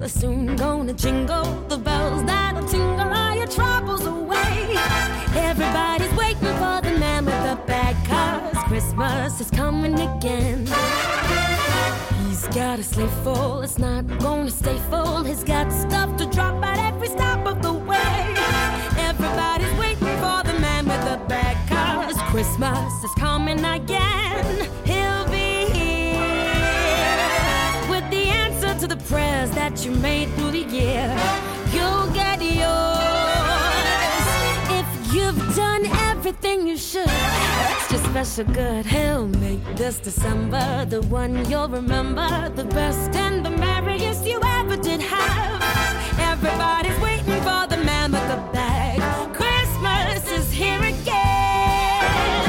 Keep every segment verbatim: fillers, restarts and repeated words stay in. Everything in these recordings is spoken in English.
is soon gonna jingle. The bells that'll tingle all your troubles away. Everybody's waiting for the man with the bag, 'cause Christmas is coming again. He's got a sleigh full, it's not gonna stay full. He's got stuff to drop at every stop of the way. Everybody's waiting for the man with the bag, 'cause Christmas is coming again. He'll be here with the answer to the prayers that you made through the year. You'll get yours if you've done everything you should. Extra special good, he'll make this December the one you'll remember, the best and the merriest you ever did have. Everybody's waiting for the man with the bag. Christmas is here again.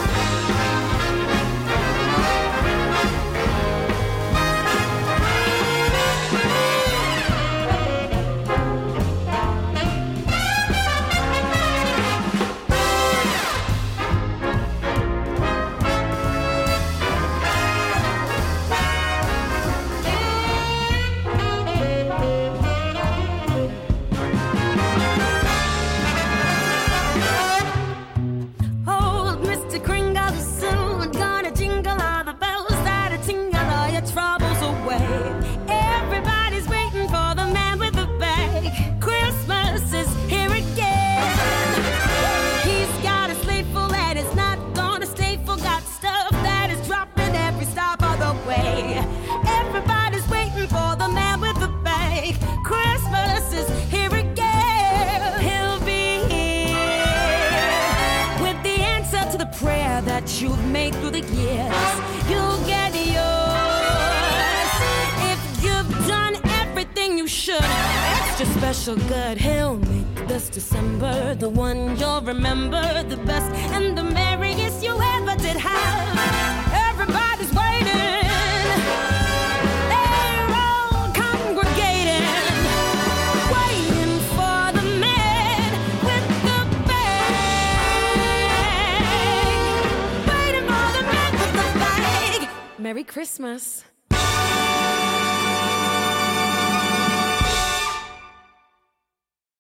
Everybody's waiting for the man with the bag. Christmas is here again. He'll be here with the answer to the prayer that you've made through the years. You'll get yours if you've done everything you should. Extra special good, he'll make this December the one you'll remember, the best and the merriest you ever did have. Everybody's waiting. Merry Christmas.